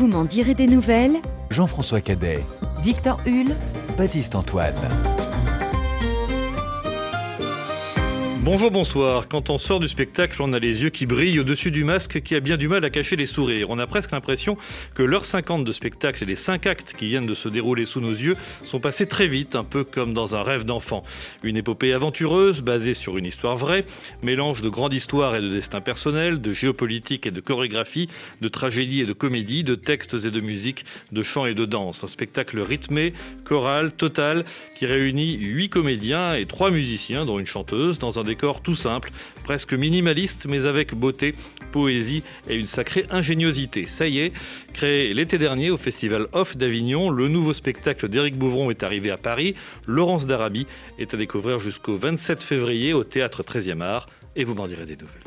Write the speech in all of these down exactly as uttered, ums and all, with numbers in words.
Vous m'en direz des nouvelles. Jean-François Cadet, Victor Hull, Baptiste Antoine. Bonjour, bonsoir. Quand on sort du spectacle, on a les yeux qui brillent au-dessus du masque qui a bien du mal à cacher les sourires. On a presque l'impression que l'heure cinquante de spectacle et les cinq actes qui viennent de se dérouler sous nos yeux sont passés très vite, un peu comme dans un rêve d'enfant. Une épopée aventureuse, basée sur une histoire vraie, mélange de grande histoire et de destin personnel, de géopolitique et de chorégraphie, de tragédie et de comédie, de textes et de musique, de chant et de danse. Un spectacle rythmé, choral, total, qui réunit huit comédiens et trois musiciens, dont une chanteuse, dans un décor tout simple, presque minimaliste, mais avec beauté, poésie et une sacrée ingéniosité. Ça y est, créé l'été dernier au Festival Off d'Avignon, le nouveau spectacle d'Éric Bouvron est arrivé à Paris. Laurence d'Arabie est à découvrir jusqu'au vingt-sept février au Théâtre treizième Art. Et vous m'en direz des nouvelles.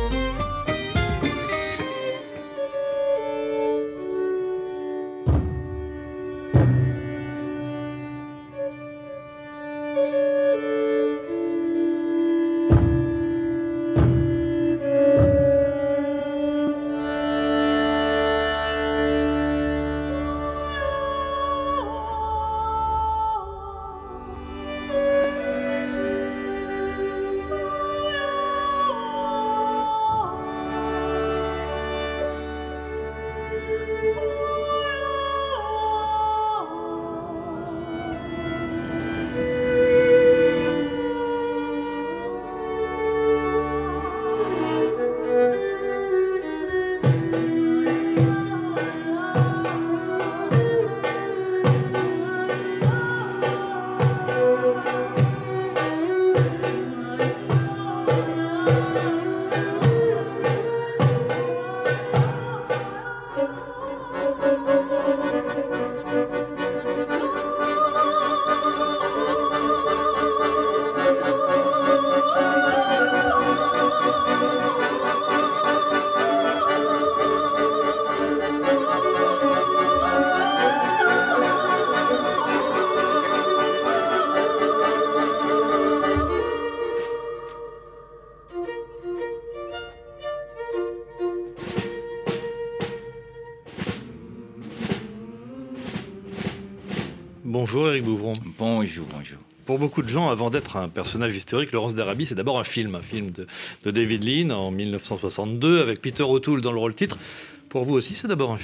Bonjour Éric Bouvron. Bonjour, bonjour. Pour beaucoup de gens, avant d'être un personnage historique, Laurence d'Arabie, c'est d'abord un film, un film de, de David Lean en mille neuf cent soixante-deux avec Peter O'Toole dans le rôle titre. Pour vous aussi, c'est d'abord un film ?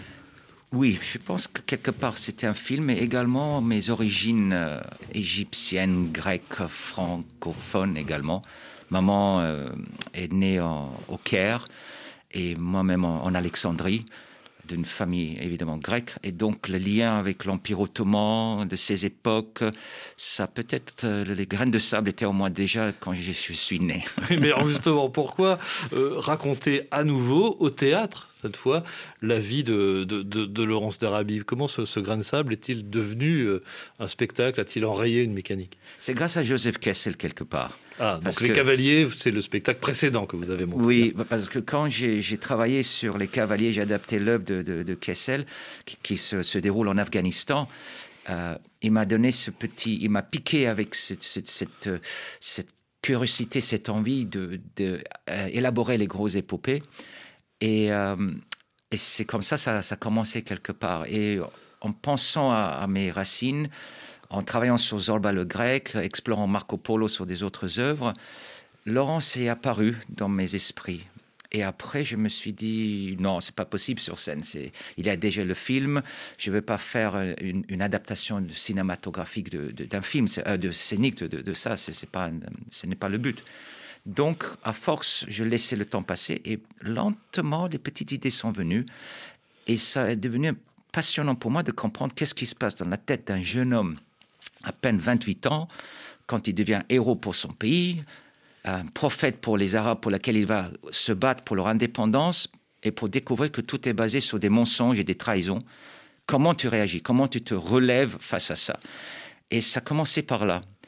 Oui, je pense que quelque part c'était un film, mais également mes origines euh, égyptiennes, grecques, francophones également. Maman euh, est née en, au Caire et moi-même en, en Alexandrie, d'une famille évidemment grecque, et donc le lien avec l'Empire ottoman de ces époques, ça peut-être, euh, les graines de sable étaient au moins déjà quand je, je suis né. Mais alors justement, pourquoi euh, raconter à nouveau au théâtre, cette fois, la vie de, de, de, de Laurence d'Arabie ? Comment ce, ce grain de sable est-il devenu euh, un spectacle ? A-t-il enrayé une mécanique ? C'est grâce à Joseph Kessel quelque part. Ah, donc parce Les que... Cavaliers, c'est le spectacle précédent que vous avez monté. Oui, parce que quand j'ai, j'ai travaillé sur Les Cavaliers, j'ai adapté l'œuvre de, de, de Kessel, qui, qui se, se déroule en Afghanistan. Euh, il m'a donné ce petit... Il m'a piqué avec cette, cette, cette, cette curiosité, cette envie de, de euh, élaborer les grosses épopées. Et, euh, et c'est comme ça, ça, ça a commencé quelque part. Et en pensant à, à mes racines, en travaillant sur Zorba le Grec, explorant Marco Polo sur des autres œuvres, Laurence est apparue dans mes esprits. Et après, je me suis dit, non, c'est pas possible sur scène. C'est, il y a déjà le film. Je ne veux pas faire une, une adaptation cinématographique de, de, d'un film, euh, de scénique de, de, de ça. C'est, c'est pas, ce n'est pas le but. Donc, à force, je laissais le temps passer et lentement, des petites idées sont venues. Et ça est devenu passionnant pour moi de comprendre qu'est-ce qui se passe dans la tête d'un jeune homme à peine vingt-huit ans, quand il devient héros pour son pays, un prophète pour les Arabes pour lesquels il va se battre pour leur indépendance et pour découvrir que tout est basé sur des mensonges et des trahisons. Comment tu réagis ? Comment tu te relèves face à ça ? Et ça commençait par là.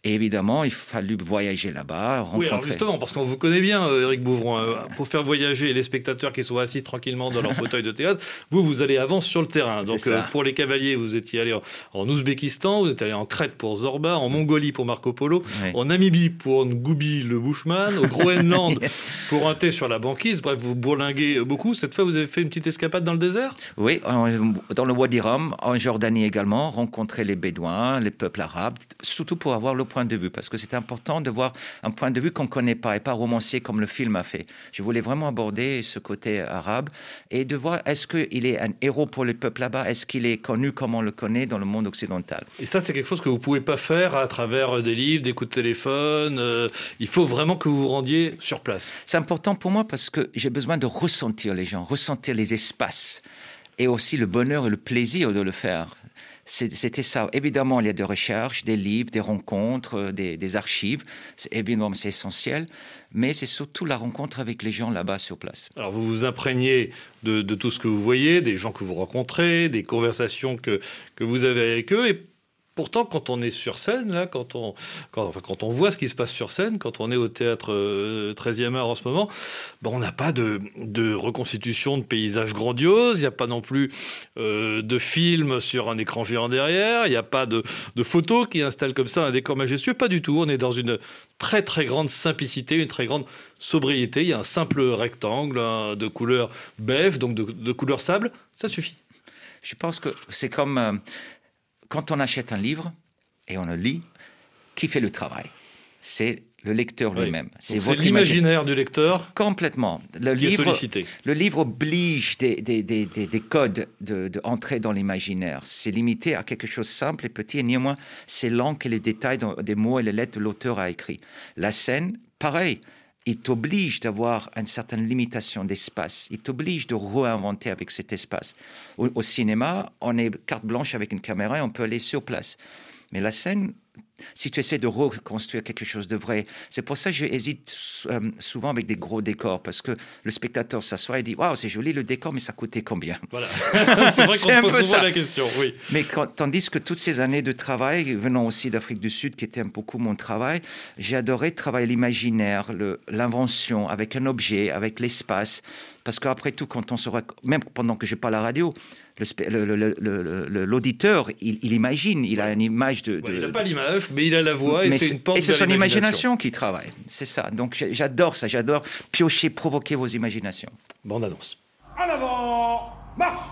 Et évidemment, il a fallu voyager là-bas, rencontrer... Oui, alors justement, parce qu'on vous connaît bien, euh, Éric Bouvron, euh, pour faire voyager les spectateurs qui sont assis tranquillement dans leur fauteuil de théâtre, vous, vous allez avant sur le terrain. Donc euh, pour les cavaliers, vous étiez allé en, en Ouzbékistan, vous êtes allé en Crète pour Zorba, en Mongolie pour Marco Polo, oui. en Namibie pour Ngoubi le Bushman, au Groenland yes. pour un thé sur la banquise. Bref, vous bourlinguez beaucoup. Cette fois, vous avez fait une petite escapade dans le désert ? Oui, dans le Wadi Rum, en Jordanie également, rencontrer les Bédouins, les peuples arabes, surtout pour avoir le point de vue, parce que c'est important de voir un point de vue qu'on ne connaît pas et pas romancier comme le film a fait. Je voulais vraiment aborder ce côté arabe et de voir est-ce qu'il est un héros pour le peuple là-bas, est-ce qu'il est connu comme on le connaît dans le monde occidental. Et ça, c'est quelque chose que vous ne pouvez pas faire à travers des livres, des coups de téléphone. Euh, il faut vraiment que vous vous rendiez sur place. C'est important pour moi parce que j'ai besoin de ressentir les gens, ressentir les espaces et aussi le bonheur et le plaisir de le faire. C'était ça. Évidemment, il y a des recherches, des livres, des rencontres, des, des archives. C'est, évidemment, c'est essentiel. Mais c'est surtout la rencontre avec les gens là-bas sur place. Alors, vous vous imprégnez de, de tout ce que vous voyez, des gens que vous rencontrez, des conversations que, que vous avez avec eux. Et pourtant, quand on est sur scène, là, quand, on, quand, enfin, quand on voit ce qui se passe sur scène, quand on est au théâtre euh, treizième art en ce moment, ben, on n'a pas de, de reconstitution de paysages grandioses, il n'y a pas non plus euh, de films sur un écran géant derrière, il n'y a pas de, de photos qui installent comme ça un décor majestueux, pas du tout. On est dans une très très grande simplicité, une très grande sobriété. Il y a un simple rectangle hein, de couleur beige, donc de, de couleur sable, ça suffit. Je pense que c'est comme... Euh... Quand on achète un livre et on le lit, qui fait le travail ? C'est le lecteur oui. lui-même. C'est, c'est l'imaginaire du lecteur complètement. Le qui livre, est sollicité. Le livre oblige des, des, des, des, des codes de, de entrer dans l'imaginaire. C'est limité à quelque chose de simple et petit, et néanmoins, c'est lent que les détails des mots et les lettres que l'auteur a écrit. La scène, pareil. Il t'oblige d'avoir une certaine limitation d'espace. Il t'oblige de réinventer avec cet espace. Au, au cinéma, on est carte blanche avec une caméra et on peut aller sur place. Mais la scène, si tu essaies de reconstruire quelque chose de vrai, c'est pour ça que j'hésite euh, souvent avec des gros décors, parce que le spectateur s'assoit et dit « Waouh, c'est joli le décor, mais ça coûtait combien ?» Voilà, c'est vrai qu'on se pose souvent ça. la question, oui. Mais quand, tandis que toutes ces années de travail, venant aussi d'Afrique du Sud, qui était beaucoup mon travail, j'ai adoré travailler l'imaginaire, le, l'invention, avec un objet, avec l'espace, parce qu'après tout, quand on se rec... même pendant que je parle à la radio, Le, le, le, le, l'auditeur, il, il imagine, il a une image de... de... Ouais, il n'a pas l'image, mais il a la voix et mais c'est une porte Et c'est vers son l'imagination. imagination qui travaille, c'est ça. Donc j'adore ça, j'adore piocher, provoquer vos imaginations. Bande annonce. En avant, marche!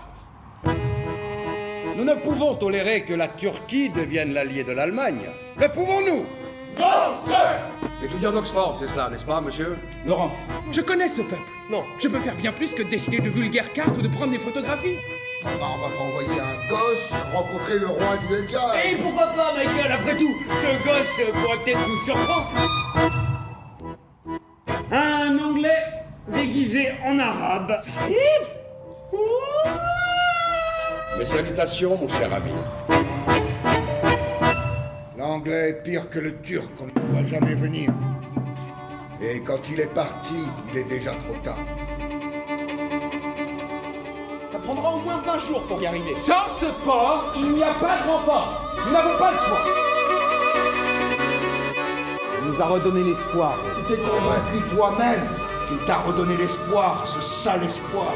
Nous ne pouvons tolérer que la Turquie devienne l'allié de l'Allemagne. Le pouvons-nous? Étudiant d'Oxford, c'est cela, n'est-ce pas, monsieur? Laurence, je connais ce peuple. Non. Je peux faire bien plus que de dessiner de vulgaires cartes ou de prendre des photographies. Enfin, on va pas envoyer un gosse rencontrer le roi du Hijaz. Et pourquoi pas, Michael? Après tout, ce gosse pourrait peut-être nous surprendre. Un Anglais déguisé en arabe. Mes salutations, mon cher ami. L'anglais est pire que le turc, on ne voit jamais venir. Et quand il est parti, il est déjà trop tard. Ça prendra au moins vingt jours pour y arriver. Sans ce port, il n'y a pas de rempart. Nous n'avons pas le choix. Il nous a redonné l'espoir. Tu t'es convaincu toi-même qu'il t'a redonné l'espoir, ce sale espoir.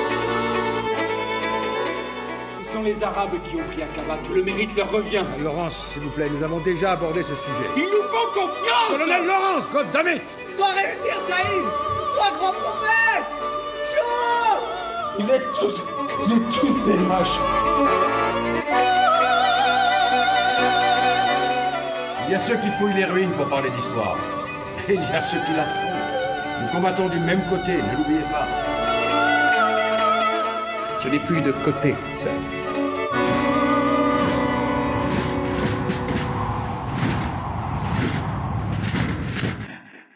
Ce sont les Arabes qui ont pris Aqaba. Tout le mérite leur revient. Laurence, s'il vous plaît, nous avons déjà abordé ce sujet. Il nous faut confiance. Colonel Laurence, God damn it! Toi réussir, Saïd. Toi grand prophète. Chaud. Vous êtes tous, vous êtes tous des moches. Il y a ceux qui fouillent les ruines pour parler d'histoire. Et il y a ceux qui la font. Nous combattons du même côté, ne l'oubliez pas. Je n'ai plus de côté, ça. Le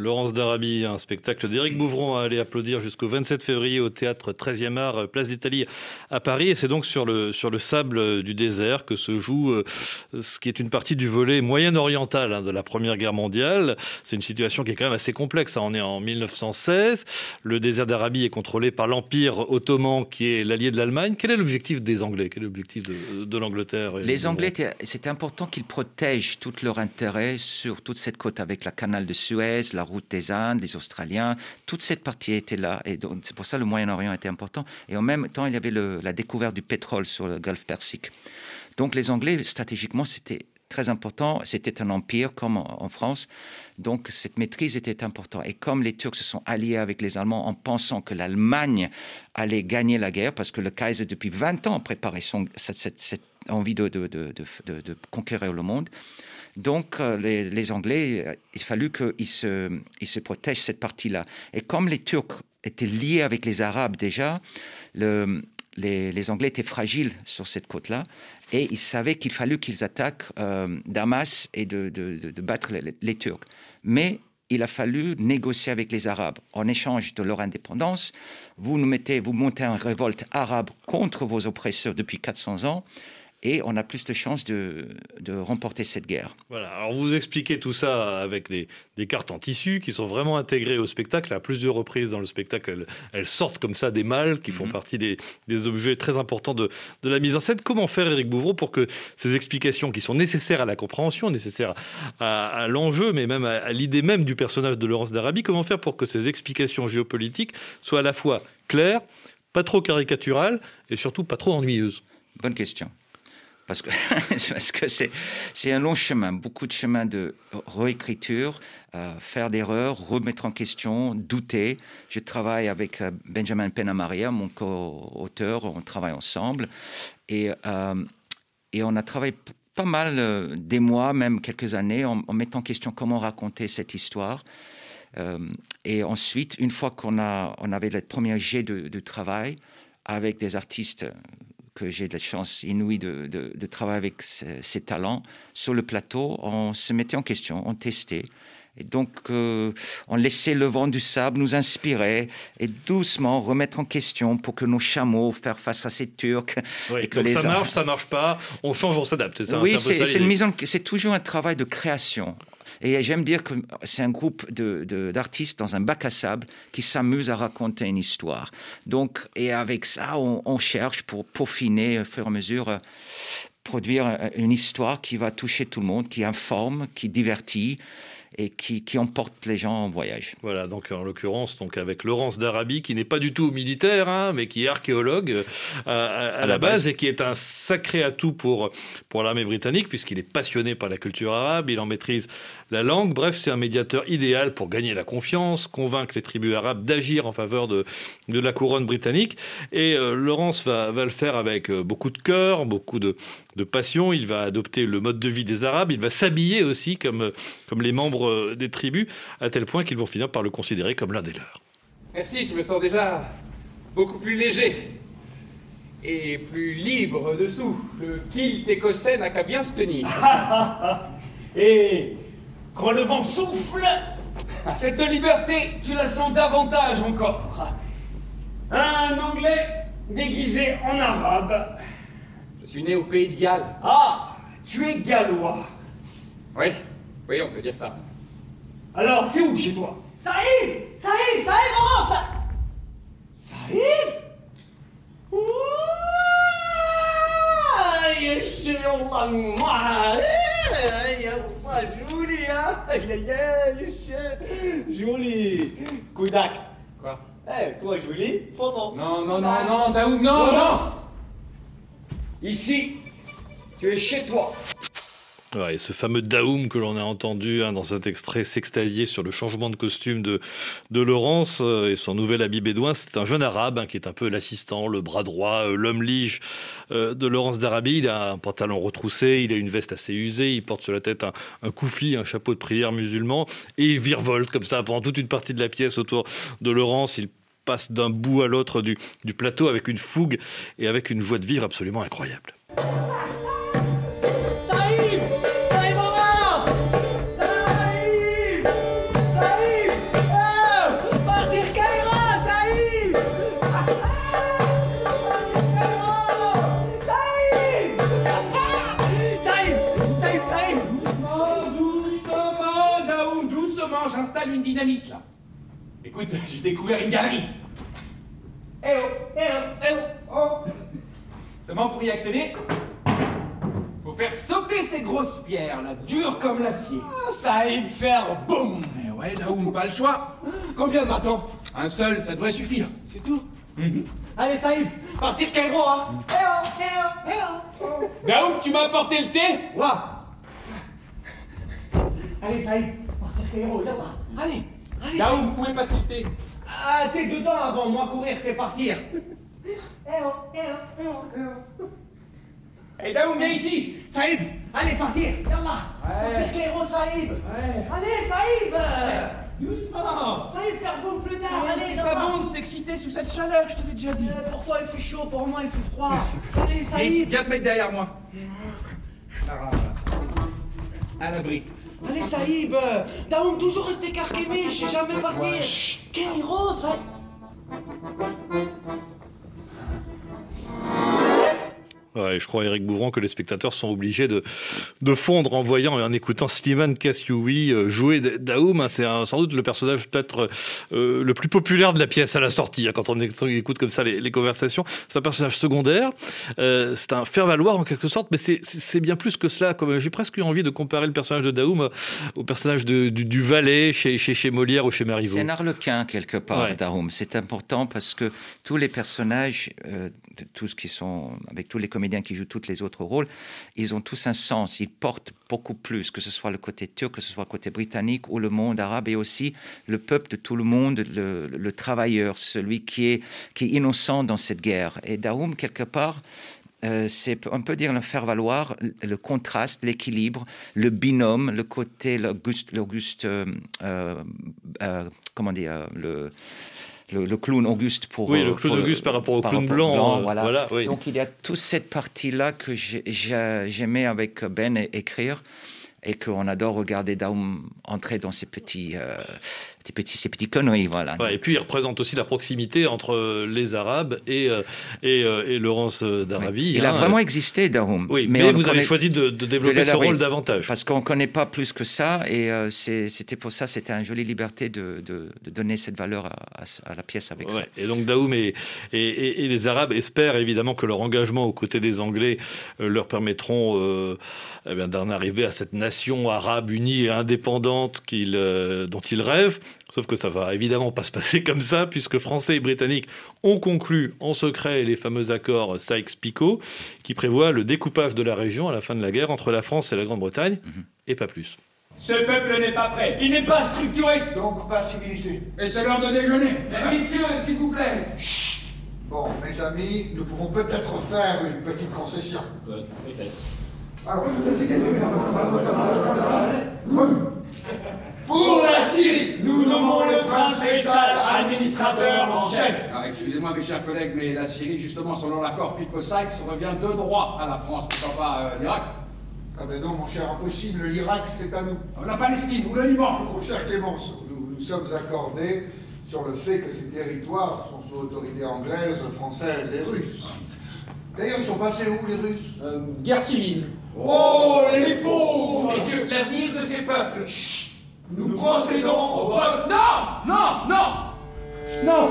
Laurence d'Arabie, un spectacle d'Éric Bouvron à aller applaudir jusqu'au vingt-sept février au théâtre treizième art, Place d'Italie à Paris. Et c'est donc sur le, sur le sable du désert que se joue euh, ce qui est une partie du volet moyen-oriental hein, de la Première Guerre mondiale. C'est une situation qui est quand même assez complexe. Hein. On est en mille neuf cent seize. Le désert d'Arabie est contrôlé par l'Empire ottoman qui est l'allié de l'Allemagne. Quel est l'objectif des Anglais? Quel est l'objectif de, de l'Angleterre? Les Anglais, c'est important qu'ils protègent tout leur intérêt sur toute cette côte avec la canal de Suez, la route des Indes, les Australiens. Toute cette partie était là. Et donc, c'est pour ça que le Moyen-Orient était important. Et en même temps, il y avait le, la découverte du pétrole sur le golfe Persique. Donc les Anglais, stratégiquement, c'était très important. C'était un empire comme en, en France. Donc cette maîtrise était importante. Et comme les Turcs se sont alliés avec les Allemands en pensant que l'Allemagne allait gagner la guerre, parce que le Kaiser, depuis vingt ans, préparait son, cette, cette, cette envie de, de, de, de, de, de conquérir le monde. Donc euh, les, les Anglais, euh, il a fallu qu'ils se, ils se protègent cette partie-là. Et comme les Turcs étaient liés avec les Arabes déjà, le, les, les Anglais étaient fragiles sur cette côte-là. Et ils savaient qu'il fallait qu'ils attaquent euh, Damas et de, de, de, de battre les, les Turcs. Mais il a fallu négocier avec les Arabes. En échange de leur indépendance, vous nous mettez, vous montez une révolte arabe contre vos oppresseurs depuis quatre cents ans. Et on a plus de chances de, de remporter cette guerre. Voilà. Alors vous expliquez tout ça avec des, des cartes en tissu qui sont vraiment intégrées au spectacle. À plusieurs reprises dans le spectacle, elles, elles sortent comme ça des malles qui font mmh. partie des, des objets très importants de, de la mise en scène. Comment faire, Éric Bouvron, pour que ces explications qui sont nécessaires à la compréhension, nécessaires à, à l'enjeu, mais même à, à l'idée même du personnage de Laurence d'Arabie, comment faire pour que ces explications géopolitiques soient à la fois claires, pas trop caricaturales et surtout pas trop ennuyeuses? Bonne question. Parce que, parce que c'est, c'est un long chemin, beaucoup de chemin de réécriture, euh, faire d'erreurs, remettre en question, douter. Je travaille avec euh, Benjamin Penamaria, mon co-auteur, on travaille ensemble. Et, euh, et on a travaillé p- pas mal, euh, des mois, même quelques années, en, en mettant en question comment raconter cette histoire. Euh, et ensuite, une fois qu'on a, on avait le premier jet de, de travail avec des artistes que j'ai de la chance inouïe de, de, de travailler avec ces, ces talents. Sur le plateau, on se mettait en question, on testait. Et donc, euh, on laissait le vent du sable nous inspirer et doucement remettre en question pour que nos chameaux fassent face à ces Turcs. Oui, et que donc les ça marche, ça marche pas, on change, on s'adapte. C'est ça, oui, c'est, un peu c'est, ça, c'est, une mise en, c'est toujours un travail de création. Et j'aime dire que c'est un groupe de, de, d'artistes dans un bac à sable qui s'amusent à raconter une histoire. Donc, et avec ça, on, on cherche pour peaufiner, au fur et à mesure, euh, produire une histoire qui va toucher tout le monde, qui informe, qui divertit et qui, qui emporte les gens en voyage. Voilà, donc en l'occurrence, donc avec Laurence d'Arabie, qui n'est pas du tout militaire, hein, mais qui est archéologue euh, à, à, à la, la base, base et qui est un sacré atout pour, pour l'armée britannique, puisqu'il est passionné par la culture arabe, il en maîtrise la langue. Bref, c'est un médiateur idéal pour gagner la confiance, convaincre les tribus arabes d'agir en faveur de, de la couronne britannique. Et euh, Laurence va, va le faire avec euh, beaucoup de cœur, beaucoup de, de passion. Il va adopter le mode de vie des Arabes, il va s'habiller aussi comme, comme les membres des tribus, à tel point qu'ils vont finir par le considérer comme l'un des leurs. Merci, je me sens déjà beaucoup plus léger et plus libre dessous. Le kilt écossais n'a qu'à bien se tenir. Et quand le vent souffle, cette liberté, tu la sens davantage encore. Un Anglais déguisé en arabe. Je suis né au pays de Galles. Ah, tu es gallois. Oui, oui, on peut dire ça. Alors, c'est où chez toi? Saïd! Saïd! Saïd, maman! Sa... Saïd? Ouah! يا شي والله ما يا الله جولي يا يا يا جولي كوداك. Quoi? Eh, toi Julie, photo. Non, non, non, non, Daoud, non, non! Ici, tu es chez toi. Ouais, et ce fameux Daoum que l'on a entendu hein, dans cet extrait s'extasier sur le changement de costume de, de Laurence euh, et son nouvel habit bédouin, c'est un jeune arabe hein, qui est un peu l'assistant, le bras droit, euh, l'homme lige euh, de Laurence d'Arabie. Il a un pantalon retroussé, il a une veste assez usée, il porte sur la tête un, un koufi, un chapeau de prière musulman, et il virevolte comme ça pendant toute une partie de la pièce autour de Laurence. Il passe d'un bout à l'autre du, du plateau avec une fougue et avec une joie de vivre absolument incroyable. Saïd! Saïd, maman! Saïd! Saïd! une dynamite, là. Écoute, j'ai découvert une galerie. Eh oh, eh oh, eh oh, oh. Seulement pour y accéder, faut faire sauter ces grosses pierres, là, dures comme l'acier. Ah, ça aille me faire boum. Eh ouais, Daoum, pas le choix. Combien de bâtons? Un seul, ça devrait suffire. C'est tout. Mm-hmm. Allez, Saïd, partir Cairo, hein. Eh oh, eh oh, eh oh. Daoum, tu m'as apporté le thé? Ouah. Allez, Saïd, partir Cairo, là, là. Allez, allez. Daoum, où est passé le thé? Ah, t'es dedans avant moi courir, t'es partir. Eh oh, eh oh, eh oh, eh oh. Eh Daoum, viens ici. Saïd, allez, partir, yallah. Ouais. Partir Cairo, Saïd. Ouais. Allez, Saïd. Doucement. Saïd, faire boum plus tard, allez, C'est là-bas. pas bon de s'exciter sous cette chaleur, je te l'ai déjà dit. Euh, Pour toi, il fait chaud, pour moi, il fait froid. Allez, Viens ici, Saïd. viens te mettre derrière moi. Là, là, là. À l'abri. Allez, Saïd. Daoum, toujours rester carquémé, je sais jamais partir. Cairo, Saïd. Ouais, je crois, Éric Bouvron, que les spectateurs sont obligés de, de fondre en voyant et en écoutant Slimane Kassioui euh, jouer Daoum. Hein, c'est un, sans doute le personnage peut-être euh, le plus populaire de la pièce à la sortie, hein, quand on écoute comme ça les, les conversations. C'est un personnage secondaire, euh, c'est un faire-valoir en quelque sorte, mais c'est, c'est bien plus que cela. Comme, j'ai presque eu envie de comparer le personnage de Daoum au personnage de, du, du valet chez, chez, chez Molière ou chez Marivaux. C'est un arlequin quelque part, Ouais. Daoum. C'est important parce que tous les personnages, euh, de, tous qui sont, avec tous les comédiens qui jouent tous les autres rôles, ils ont tous un sens. Ils portent beaucoup plus, que ce soit le côté turc, que ce soit le côté britannique ou le monde arabe, et aussi le peuple de tout le monde, le, le travailleur, celui qui est, qui est innocent dans cette guerre. Et Daoum, quelque part, Euh, c'est, on peut dire, le faire-valoir, le contraste, l'équilibre, le binôme, le côté, l'Auguste, l'Auguste euh, euh, comment dire, le, le, le clown Auguste pour... Oui, le clown pour, Auguste par rapport au par clown rapport blanc. blanc euh, voilà. voilà, oui. Donc il y a toute cette partie-là que j'ai, j'ai, j'aimais avec Ben écrire, et qu'on adore regarder Daoum entrer dans ces petits, euh, ces petits, ces petits conneries, voilà. Ouais, et puis il représente aussi la proximité entre les Arabes et, euh, et, euh, et Laurence d'Arabie. Il hein. a vraiment existé, Daoum. Oui, mais, mais vous connaît... avez choisi de, de développer de ce oui, rôle davantage. Parce qu'on ne connaît pas plus que ça, et euh, c'est, c'était pour ça, c'était une jolie liberté de, de, de donner cette valeur à, à, à la pièce avec Ouais, ça. et donc Daoum et, et, et, et les Arabes espèrent évidemment que leur engagement aux côtés des Anglais euh, leur permettront euh, eh bien, d'en arriver à cette nation arabe unie et indépendante qu'ils, euh, dont ils rêvent. Sauf que ça va évidemment pas se passer comme ça, puisque Français et Britanniques ont conclu en secret les fameux accords Sykes-Picot, qui prévoient le découpage de la région à la fin de la guerre entre la France et la Grande-Bretagne, mm-hmm. et pas plus. Ce peuple n'est pas prêt, il n'est pas structuré. Donc pas civilisé. Et c'est l'heure de déjeuner. Messieurs, s'il vous plaît. Chut. Bon, mes amis, nous pouvons peut-être faire une petite concession. Peut-être. Pour la Syrie, nous nommons le prince Faisal administrateur en chef. Alors, excusez-moi mes chers collègues, mais la Syrie, justement, selon l'accord Picot-Sykes, revient de droit à la France, pourquoi pas euh, l'Irak. Ah ben non, mon cher, impossible, l'Irak, c'est à nous. La Palestine ou le Liban. Mon cher Clémenceau, nous nous sommes accordés sur le fait que ces territoires sont sous autorité anglaise, française et russe. D'ailleurs, ils sont passés où, les Russes? euh, Guerre civile. Oh, les pauvres! Messieurs, l'avenir de ces peuples. Chut. Nous procédons au vote. Non, non, non, non.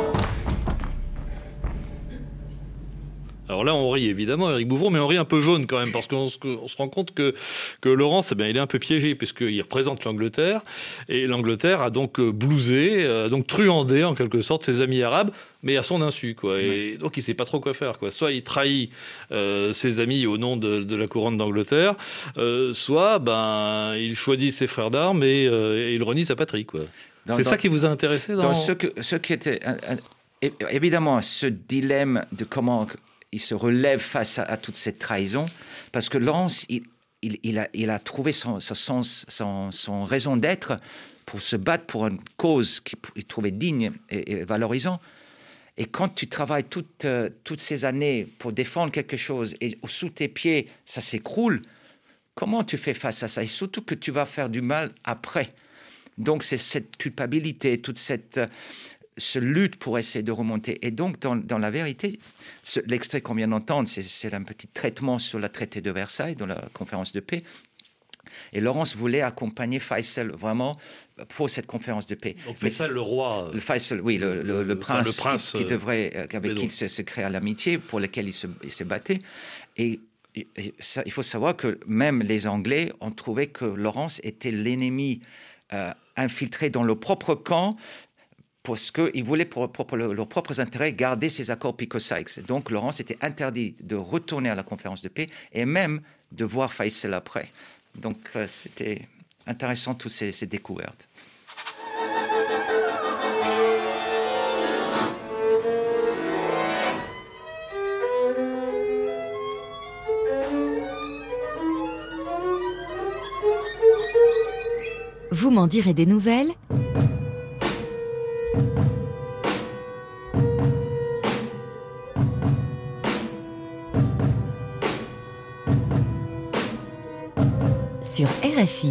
Alors là, on rit évidemment, Éric Bouvron, mais on rit un peu jaune quand même, parce qu'on se, on se rend compte que, que Laurence, eh bien, il est un peu piégé, puisqu'il représente l'Angleterre, et l'Angleterre a donc blousé, a donc truandé en quelque sorte ses amis arabes, mais à son insu, quoi. Et ouais. Donc il ne sait pas trop quoi faire, quoi. Soit il trahit euh, ses amis au nom de, de la couronne d'Angleterre, euh, soit ben, il choisit ses frères d'armes et, euh, et il renie sa patrie, quoi. Dans, C'est dans, ça qui vous a intéressé dans, dans ce, que, ce qui était... Euh, euh, évidemment, ce dilemme de comment... il se relève face à, à toute cette trahison, parce que Laurence, il, il, il, a, il a trouvé son, son, son, son raison d'être pour se battre pour une cause qu'il trouvait digne et, et valorisant. Et quand tu travailles toutes, euh, toutes ces années pour défendre quelque chose et sous tes pieds, ça s'écroule, comment tu fais face à ça? Et surtout que tu vas faire du mal après. Donc c'est cette culpabilité, toute cette... se lutte pour essayer de remonter. Et donc, dans, dans la vérité, ce, l'extrait qu'on vient d'entendre, c'est, c'est un petit traitement sur le traité de Versailles, dans la conférence de paix. Et Laurence voulait accompagner Faisal vraiment pour cette conférence de paix. Donc Faisal, le roi. Le Faisal, oui, le, le, le prince, enfin, le prince qui, qui devrait, euh, avec qui il se, se créa l'amitié, pour lequel il se, il se battait. Et, et ça, il faut savoir que même les Anglais ont trouvé que Laurence était l'ennemi euh, infiltré dans leur propre camp, parce qu'ils voulaient, pour, pour, pour leurs propres intérêts, garder ces accords Picot-Sykes. Donc, Laurence était interdit de retourner à la conférence de paix et même de voir Faisal après. Donc, euh, c'était intéressant, toutes ces, ces découvertes. Vous m'en direz des nouvelles? Sur R F I.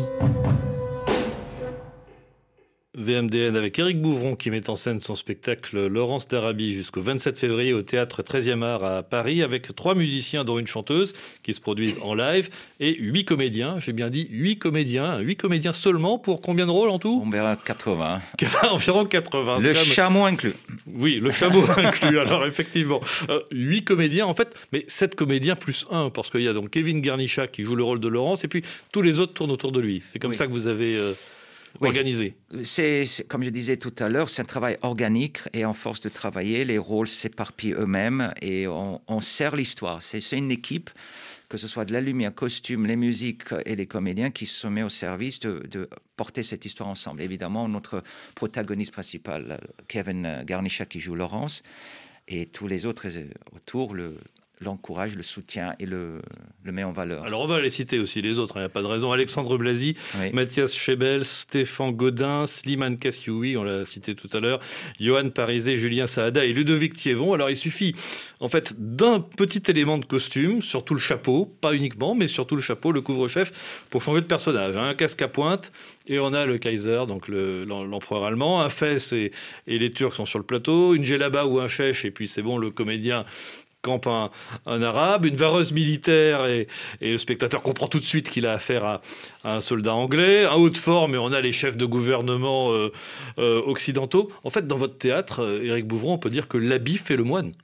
V M D N avec Éric Bouvron qui met en scène son spectacle Laurence d'Arabie jusqu'au vingt-sept février au théâtre treizième art à Paris, avec trois musiciens dont une chanteuse qui se produisent en live et huit comédiens. J'ai bien dit huit comédiens, huit comédiens seulement pour combien de rôles en tout? On verra quatre-vingts. Environ quatre-vingts. Le chameau inclus. Oui, le chameau inclus. Alors effectivement, euh, huit comédiens en fait, mais sept comédiens plus un, parce qu'il y a donc Kevin Garnichat qui joue le rôle de Laurence et puis tous les autres tournent autour de lui. C'est comme oui. ça que vous avez... Euh, Oui. organisé. C'est, c'est, comme je disais tout à l'heure, c'est un travail organique et en force de travailler, les rôles s'éparpillent eux-mêmes et on, on sert l'histoire. C'est, c'est une équipe, que ce soit de la lumière, costume, les musiques et les comédiens qui se met au service de, de porter cette histoire ensemble. Évidemment, notre protagoniste principal, Kevin Garnichat qui joue Laurence, et tous les autres autour le l'encourage, le soutient et le, le met en valeur. Alors on va les citer aussi, les autres, il hein, n'y a pas de raison. Alexandre Blasi, oui. Mathias Chebel, Stéphane Godin, Slimane Kassioui, on l'a cité tout à l'heure, Johan Parizet, Julien Saada et Ludovic Thiévon. Alors il suffit en fait d'un petit élément de costume, surtout le chapeau, pas uniquement, mais surtout le chapeau, le couvre-chef, pour changer de personnage. Un casque à pointe, et on a le Kaiser, donc le, l'empereur allemand, un fès et, et les Turcs sont sur le plateau, une djellaba ou un chèche, et puis c'est bon, le comédien campe un, un arabe, une vareuse militaire et, et le spectateur comprend tout de suite qu'il a affaire à, à un soldat anglais, un haut de forme et on a les chefs de gouvernement euh, euh, occidentaux. En fait, dans votre théâtre, euh, Éric Bouvron, on peut dire que l'habit fait le moine.